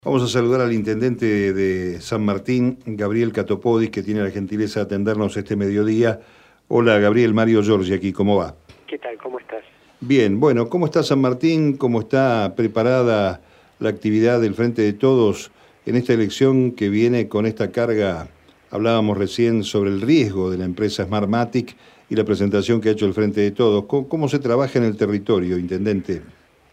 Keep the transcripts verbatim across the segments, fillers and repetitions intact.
Vamos a saludar al intendente de San Martín, Gabriel Catopodis, que tiene la gentileza de atendernos este mediodía. Hola, Gabriel, Mario Giorgi aquí, ¿cómo va? ¿Qué tal? ¿Cómo estás? Bien, bueno, ¿cómo está San Martín? ¿Cómo está preparada la actividad del Frente de Todos en esta elección que viene con esta carga? Hablábamos recién sobre el riesgo de la empresa Smartmatic y la presentación que ha hecho el Frente de Todos. ¿Cómo, cómo se trabaja en el territorio, intendente?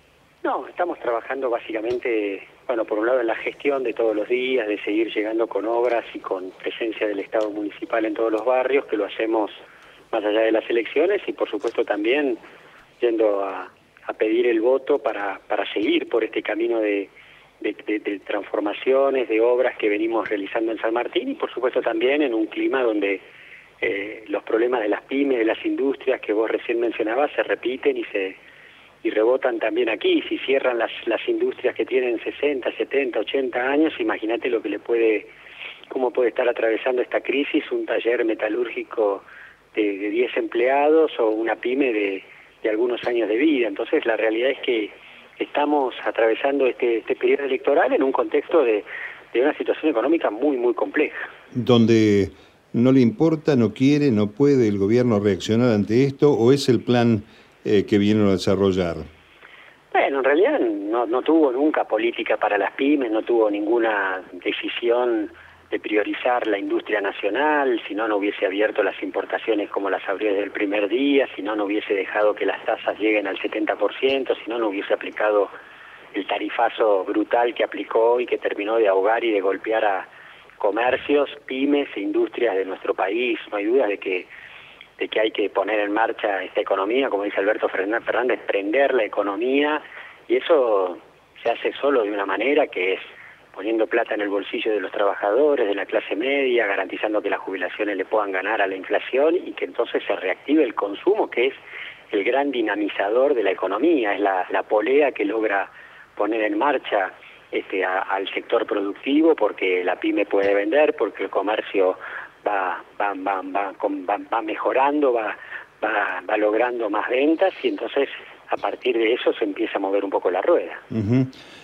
No, estamos trabajando básicamente, bueno, por un lado en la gestión de todos los días, de seguir llegando con obras y con presencia del Estado municipal en todos los barrios, que lo hacemos más allá de las elecciones, y por supuesto también yendo a, a pedir el voto para, para seguir por este camino de, de, de, de transformaciones, de obras que venimos realizando en San Martín, y por supuesto también en un clima donde eh, los problemas de las pymes, de las industrias que vos recién mencionabas, se repiten y se y rebotan también aquí. Si cierran las, las industrias que tienen sesenta, setenta, ochenta años, imagínate lo que le puede, cómo puede estar atravesando esta crisis un taller metalúrgico de, de diez empleados o una pyme de, de algunos años de vida. Entonces la realidad es que estamos atravesando este, este periodo electoral en un contexto de, de una situación económica muy, muy compleja. Donde no le importa, no quiere, no puede el gobierno reaccionar ante esto, ¿o es el plan eh, que vienen a desarrollar? Bueno, en realidad no, no tuvo nunca política para las pymes, no tuvo ninguna decisión de priorizar la industria nacional, si no, no hubiese abierto las importaciones como las abrió desde el primer día, si no, no hubiese dejado que las tasas lleguen al setenta por ciento, si no, no hubiese aplicado el tarifazo brutal que aplicó y que terminó de ahogar y de golpear a comercios, pymes e industrias de nuestro país. No hay duda de que de que hay que poner en marcha esta economía, como dice Alberto Fernández, prender la economía, y eso se hace solo de una manera que es poniendo plata en el bolsillo de los trabajadores, de la clase media, garantizando que las jubilaciones le puedan ganar a la inflación y que entonces se reactive el consumo, que es el gran dinamizador de la economía, es la, la polea que logra poner en marcha este, a, al sector productivo, porque la pyme puede vender, porque el comercio Va, va, va, va, va, va mejorando, va, va, va logrando más ventas, y entonces a partir de eso se empieza a mover un poco la rueda. Uh-huh.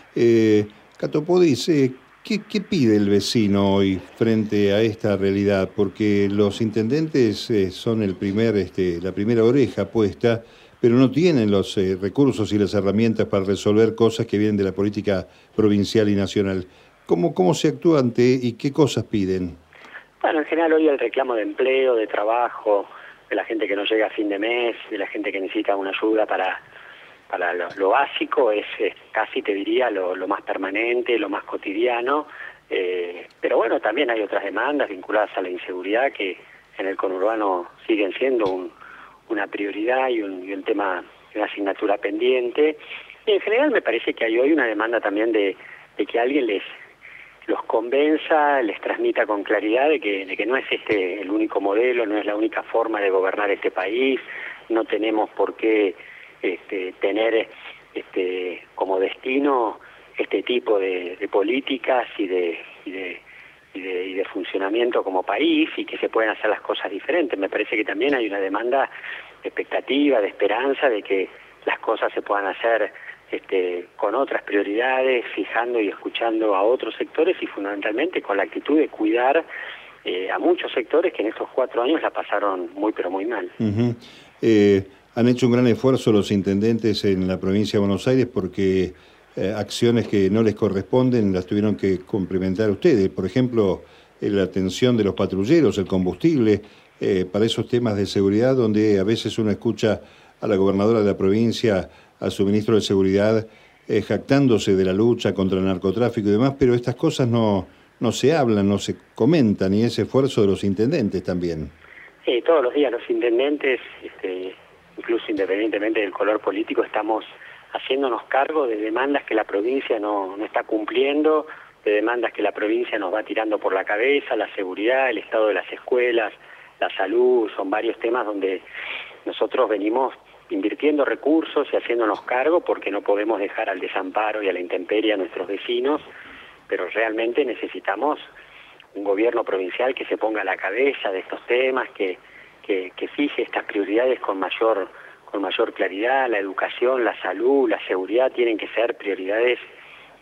eh, Catopodis, eh, ¿qué, ¿qué pide el vecino hoy frente a esta realidad? Porque los intendentes eh, son el primer, este, la primera oreja puesta, pero no tienen los eh, recursos y las herramientas para resolver cosas que vienen de la política provincial y nacional. ¿Cómo, cómo se actúa ante y qué cosas piden? Bueno, en general hoy el reclamo de empleo, de trabajo, de la gente que no llega a fin de mes, de la gente que necesita una ayuda para, para lo, lo básico, es, es casi, te diría, lo, lo más permanente, lo más cotidiano, eh, pero bueno, también hay otras demandas vinculadas a la inseguridad que en el conurbano siguen siendo un, una prioridad y un, y un tema, una asignatura pendiente. Y en general me parece que hay hoy una demanda también de, de que alguien les los convenza, les transmita con claridad de que, de que no es este el único modelo, no es la única forma de gobernar este país, no tenemos por qué este, tener este, como destino este tipo de, de políticas y de, y, de, y, de, y de funcionamiento como país, y que se pueden hacer las cosas diferentes. Me parece que también hay una demanda de expectativa, de esperanza, de que las cosas se puedan hacer Este, con otras prioridades, fijando y escuchando a otros sectores, y fundamentalmente con la actitud de cuidar eh, a muchos sectores que en estos cuatro años la pasaron muy pero muy mal. Uh-huh. eh, han hecho un gran esfuerzo los intendentes en la provincia de Buenos Aires porque eh, acciones que no les corresponden las tuvieron que complementar ustedes. Por ejemplo, eh, la atención de los patrulleros, el combustible, eh, para esos temas de seguridad, donde a veces uno escucha a la gobernadora de la provincia, a su ministro de Seguridad, eh, jactándose de la lucha contra el narcotráfico y demás, pero estas cosas no, no se hablan, no se comentan, y ese esfuerzo de los intendentes también. Sí, todos los días los intendentes, este, incluso independientemente del color político, estamos haciéndonos cargo de demandas que la provincia no, no está cumpliendo, de demandas que la provincia nos va tirando por la cabeza, la seguridad, el estado de las escuelas, la salud, son varios temas donde nosotros venimos invirtiendo recursos y haciéndonos cargo, porque no podemos dejar al desamparo y a la intemperie a nuestros vecinos, pero realmente necesitamos un gobierno provincial que se ponga a la cabeza de estos temas, que, que, que fije estas prioridades con mayor, con mayor claridad. La educación, la salud, la seguridad tienen que ser prioridades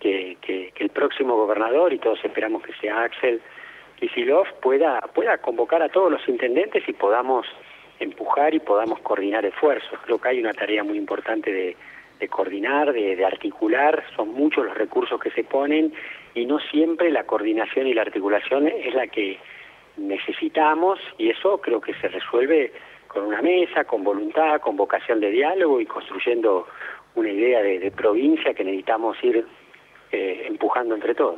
que, que, que el próximo gobernador, y todos esperamos que sea Axel Kicillof, pueda, pueda convocar a todos los intendentes y podamos empujar y podamos coordinar esfuerzos. Creo que hay una tarea muy importante de, de coordinar, de, de articular, son muchos los recursos que se ponen y no siempre la coordinación y la articulación es la que necesitamos, y eso creo que se resuelve con una mesa, con voluntad, con vocación de diálogo y construyendo una idea de, de provincia que necesitamos ir eh, empujando entre todos.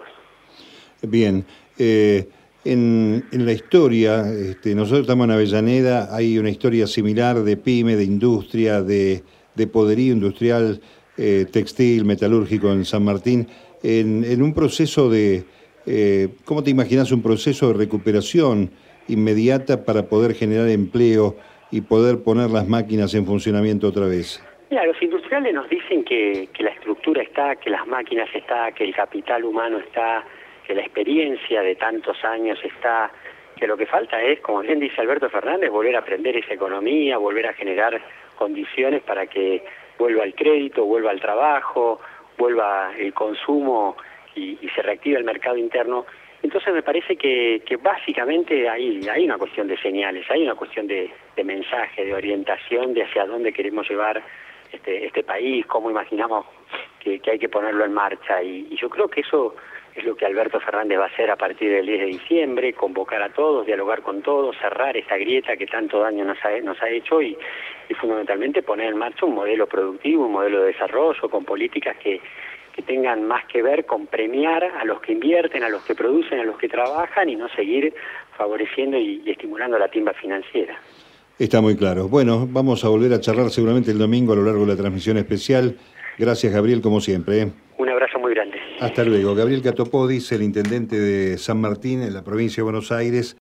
Bien, eh, en, en la historia, este, nosotros estamos en Avellaneda, hay una historia similar de pyme, de industria, de, de poderío industrial, eh, textil, metalúrgico en San Martín, en, en un proceso de, eh, ¿cómo te imaginas un proceso de recuperación inmediata para poder generar empleo y poder poner las máquinas en funcionamiento otra vez? Mira, los industriales nos dicen que, que la estructura está, que las máquinas está, que el capital humano está, que la experiencia de tantos años está, que lo que falta es, como bien dice Alberto Fernández, volver a aprender esa economía, volver a generar condiciones para que vuelva el crédito, vuelva el trabajo, vuelva el consumo y, y se reactive el mercado interno. Entonces me parece que, que básicamente hay, hay una cuestión de señales, hay una cuestión de, de mensaje, de orientación de hacia dónde queremos llevar este, este país, cómo imaginamos que, que hay que ponerlo en marcha. Y, y yo creo que eso es lo que Alberto Fernández va a hacer a partir del diez de diciembre, convocar a todos, dialogar con todos, cerrar esta grieta que tanto daño nos ha, nos ha hecho y, y fundamentalmente poner en marcha un modelo productivo, un modelo de desarrollo con políticas que, que tengan más que ver con premiar a los que invierten, a los que producen, a los que trabajan y no seguir favoreciendo y, y estimulando la timba financiera. Está muy claro. Bueno, vamos a volver a charlar seguramente el domingo a lo largo de la transmisión especial. Gracias, Gabriel, como siempre. ¿eh? Un abrazo muy grande. Hasta luego. Gabriel Catopodis, el intendente de San Martín, en la provincia de Buenos Aires.